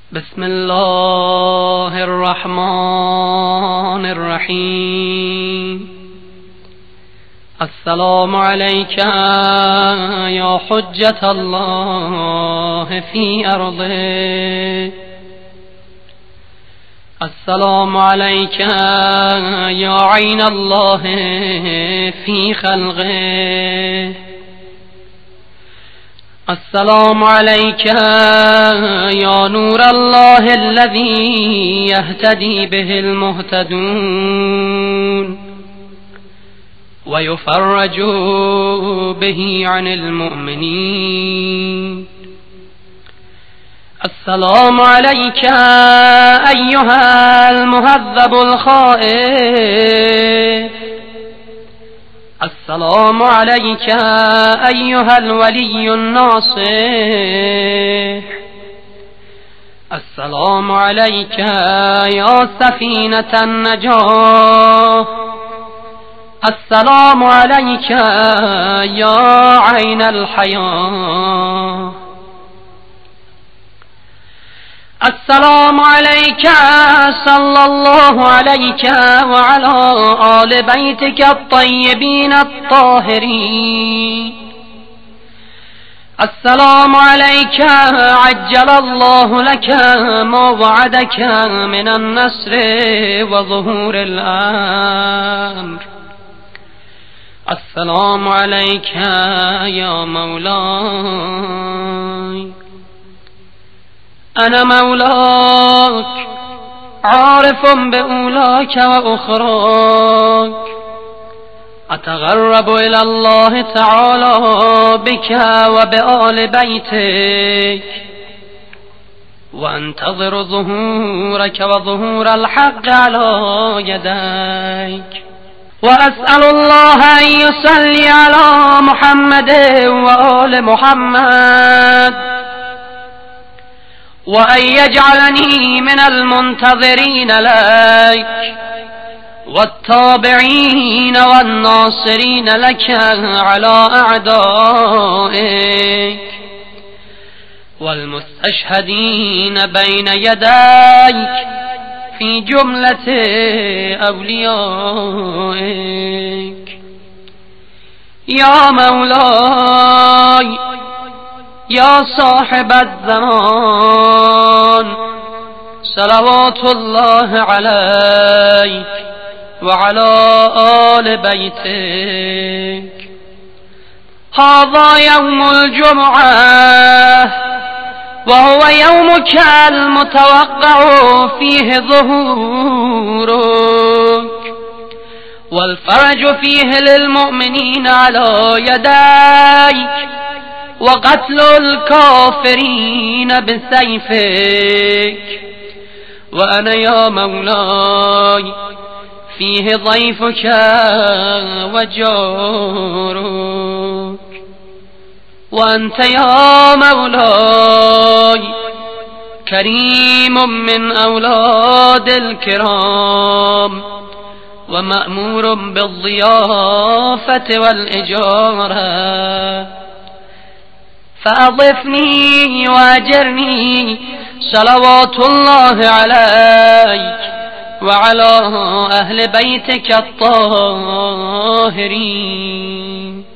بسم الله الرحمن الرحیم. السلام علیک یا حجة الله فی ارضه. السلام علیک یا عین الله فی خلقه. السلام عليك يا نور الله الذي يهتدي به المهتدون ويفرج به عن المؤمنين. السلام عليك أيها المهذب الخائف. السلام عليك أيها الولي الناصح. السلام عليك يا سفينة النجاة. السلام عليك يا عين الحياة. السلام عليك صلى الله عليك وعلى آل بيتك الطيبين الطاهرين. السلام عليك عجل الله لك ما وعدك من النصر وظهور الأمر. السلام عليك يا مولاي. أنا مولاك عارف بأولاك وأخراك. أتغرب إلى الله تعالى بك وبآل بيتك وأنتظر ظهورك وظهور الحق على يديك. وأسأل الله أن يصلي على محمد وآل محمد وأن يجعلني من المنتظرين لك والتابعين والناصرين لك على أعدائك والمستشهدين بين يديك في جملة أوليائك. يا مولاي يا صاحب الزمان صلوات الله عليك وعلى آل بيتك. هذا يوم الجمعة وهو يومك المتوقع فيه ظهورك والفرج فيه للمؤمنين على يديك وقتل الكافرين بسيفك. وأنا يا مولاي فيه ضيفك وجارك. وأنت يا مولاي كريم من أولاد الكرام ومأمور بالضيافة والإجارة. فأضفني وأجرني صلوات الله عليك وعلى أهل بيتك الطاهرين.